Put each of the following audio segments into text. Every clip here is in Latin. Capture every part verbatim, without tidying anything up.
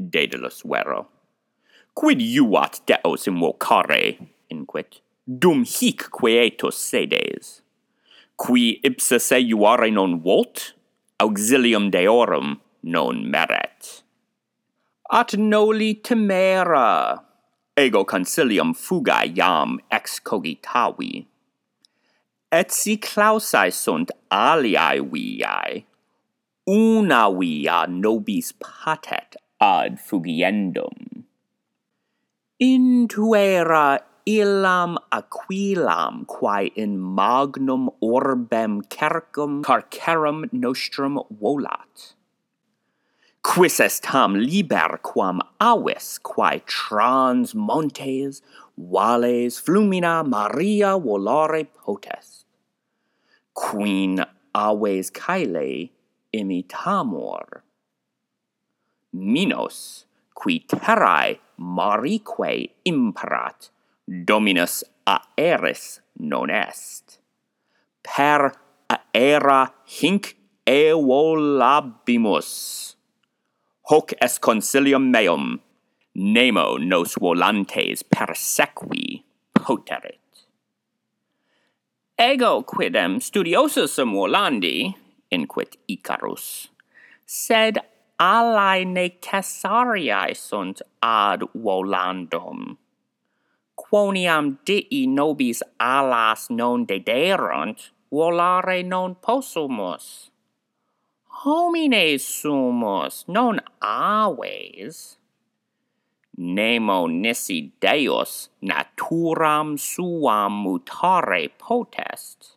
Daedalus vero. Quid juvat deos invocare, inquit, dum hic quietus sedes? Qui ipsa se iuare non volt, auxilium deorum non meret. At noli temera, ego consilium fugae iam ex cogitavi. Et si clausae sunt aliae viae, una via nobis patet ad fugiendum. Intuera illam aquilam quae in magnum orbem cercum carcerum nostrum volat. Quis est tam liber quam avis quae trans montes, vales, flumina Maria volare potest. Quin aves caele imitamur. Minos, qui terrae marique imperat, dominus aeris non est. Per aera hinc evolabimus. Hoc est consilium meum, nemo nos volantes persequi poterit. Ego quidem studiosusum volandi, inquit Icarus, sed alae necessariae sunt ad volandum. Quoniam dii nobis alas non dederunt, volare non possumus. Homines sumus, non aves. Nemo nisi Deus naturam suam mutare potest.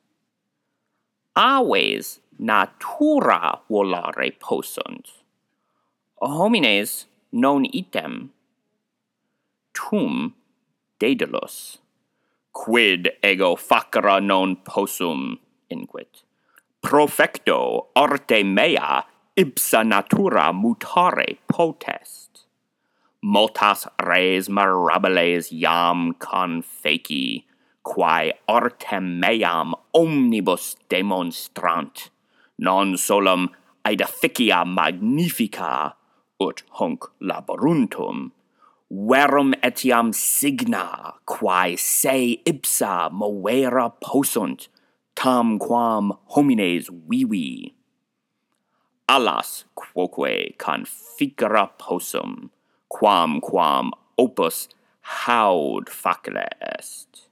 Aves natura volare possunt. Homines non item. Tum, Daedalus, quid ego facere non possum, inquit. Profecto arte mea ipsa natura mutare potest. Multas res mirabiles iam confeci, quae artem meam omnibus demonstrant, non solum aedificia magnifica, ut hunc laboruntum, verum etiam signa, quae se ipsa movere possunt, tam quam homines vivi. Alas quoque conficere possum, quam quam opus haud facile est.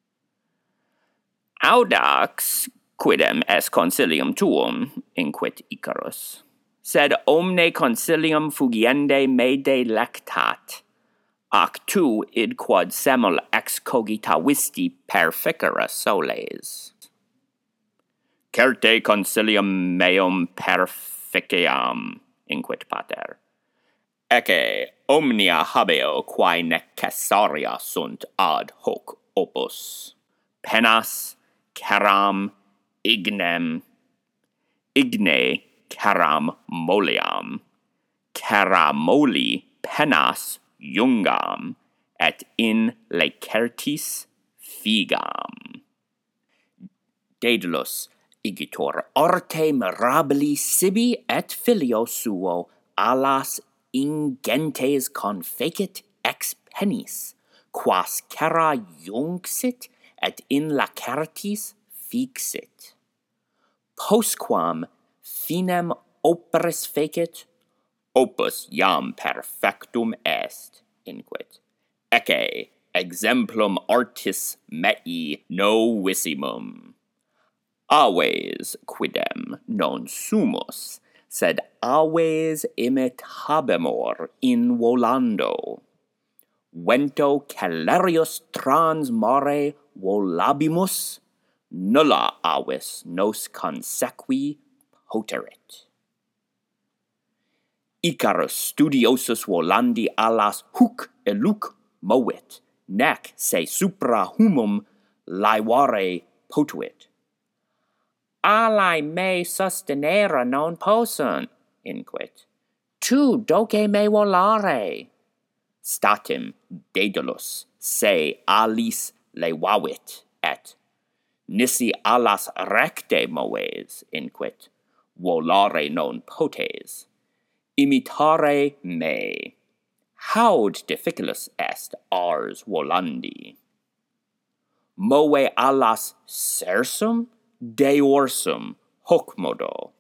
Audax quidem est consilium tuum, inquit Icarus, sed omne consilium fugiende me delectat, ac tu id quod semel ex cogitavisti perficere soles. Certe consilium meum perficiam, inquit pater. Ecce omnia habeo quae necessaria sunt ad hoc opus. Penas, ceram, ignem, igne, ceram moliam, ceramoli penas jungam, et in lacertis figam. Daedalus igitur arte mirabili sibi et filio suo alas ingentes confecit ex pennis, quas cera junxit et in lacertis fixit. Postquam finem operis fecit, opus iam perfectum est, inquit. Ecce exemplum artis mei novissimum. Aves quidem non sumus, sed aves imitabemur in volando. Vento celerius trans mare volabimus, nulla avis nos consequi poterit. Icarus studiosus volandi alas huc eluc movit, nec se supra humum laevare potuit. Alae me sustenere non possunt, inquit. Tu doce me volare. Statim Daedalus se alis levavit, et nisi alas recte moves, inquit, volare non potes, imitare me. haud difficulus est ars volandi. Moe alas sersum deorsum hoc modo.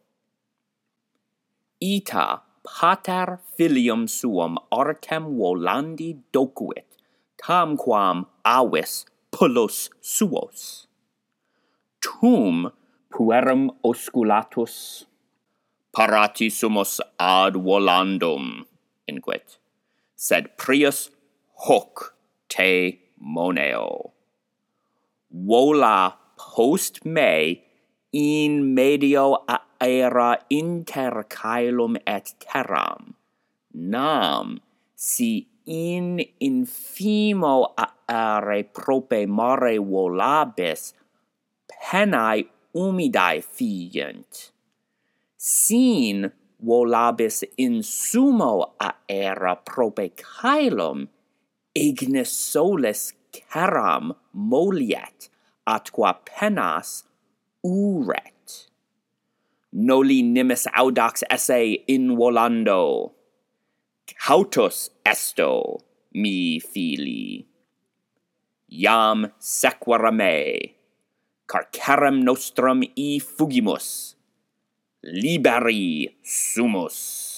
Ita pater filium suum artem volandi docuit, tamquam avis pullus suos. Tum puerum osculatus parati sumus ad volandum, inquit, sed prius hoc te moneo. Vola post me in medio aera inter caelum et terram, nam si in infimo aere prope mare volabis pennae humidae fient. Sin volabis in sumo aera prope caelum, ignis solis ceram moliet, atqua pennas uret. Noli nimis audax esse in volando. Cautus esto, mi fili. Iam sequere me, carcerem nostrum e fugimus. Liberi sumus.